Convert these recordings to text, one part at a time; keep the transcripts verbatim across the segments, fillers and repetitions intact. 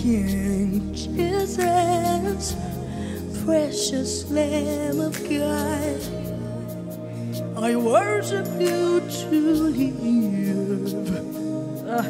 King Jesus, precious Lamb of God, I worship you to live. Ah.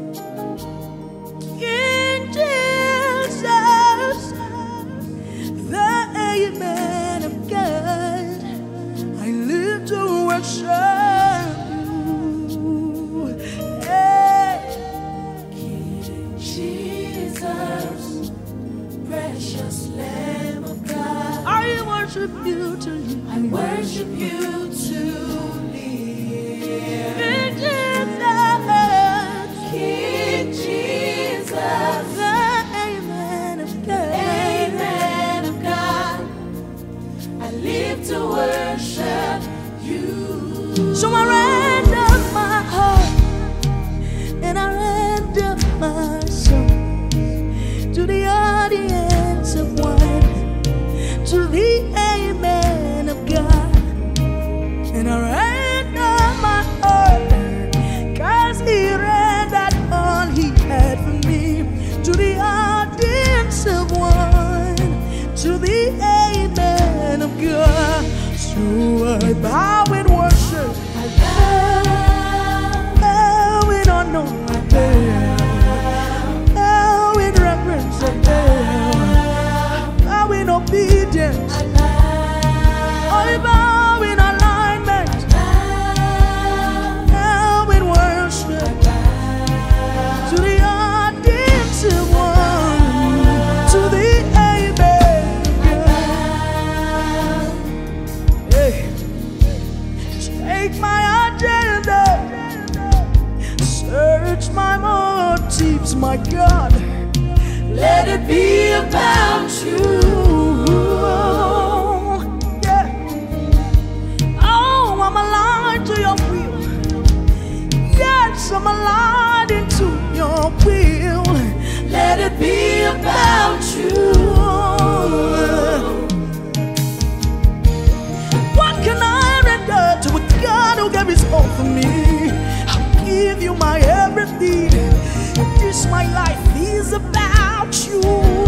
King Jesus, the Amen of God, I live to worship you. Hey. King Jesus, precious Lamb of God, I worship you to live. I worship you to live. King Jesus, King Jesus, the Amen of God, Amen of God, I live to worship you. So I render my heart and I render my soul to the audience of one, to the Amen of God. And I render my heart, cause he rendered all he had for me, to the audience of one, to the Amen of God. So I bow in worship, I bow, bow in honor, I bow, bow in reverence, I bow, bow in obedience, I bow, I bow in alignment, bow in worship, to the audience of one, to the Amen of God. Hey. Take my agenda, search my motives, my God. let it be about you. Yeah. Oh, I'm aligned to your will. Yes, I'm aligned into your will. Let it be about you. What can I render to a God who gave his all for me? I'll give you my everything. This my life is about you.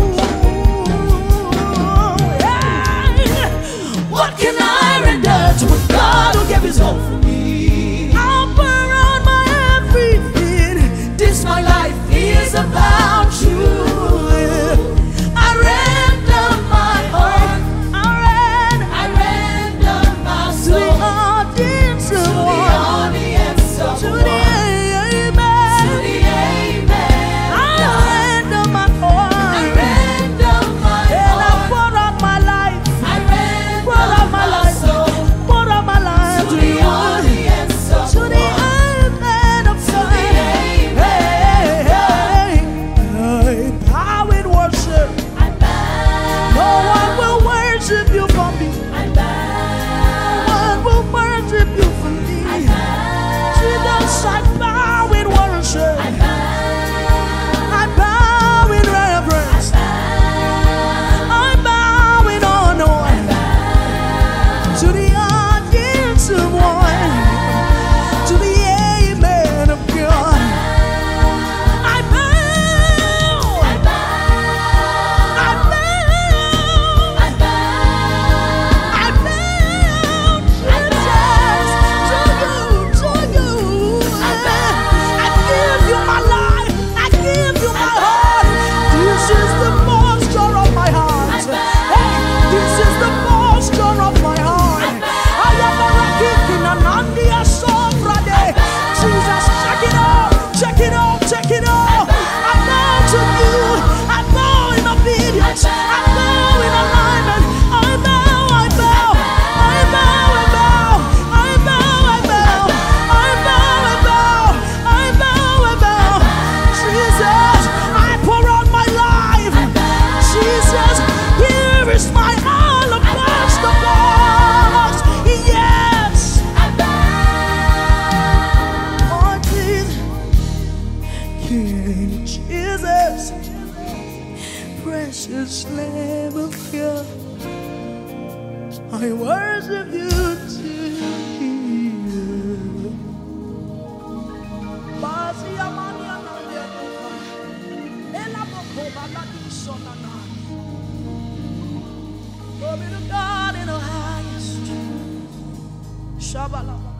Hey! What can I render to a God who gave his all for me? I'll pour out my everything. This my life is about you. I render my heart, I ran I render my to the soul audience to of the one, audience of to one, the to Amen. the Amen. I render my I heart, render my and I heart, pour out my life, I pour out render my my life, soul pour out my life to to the you, audience of to the one. Amen of To the God. Amen Hey, of God. hey, hey, bow in worship. I bow, No one will worship you for me. I bow, One will worship you for me. I bow, Jesus, I bow in worship. I bow, I bow in reverence. I bow in honor to the audience of one, to the Amen of God. I bow, I bow, I bow, I bow, I bow, Jesus, to you, to you. I give you my life, I give you my heart. This is the posture of my heart. Hey, this is the posture of my heart. I am a rocket in an Andia Sofrade. Jesus, check it out, check it out, check it out. I bow to you, I bow in obedience, I bow in alignment. I bow, I bow, I bow, I bow, I bow, I bow, I bow, I bow, I bow, I bow. Jesus, I pour out my life. Jesus, here is my alabaster box. Yes, I bow. oh Jesus, King Jesus, precious Lamb of God, I worship you to you. Glory to God in the highest. Shabbat.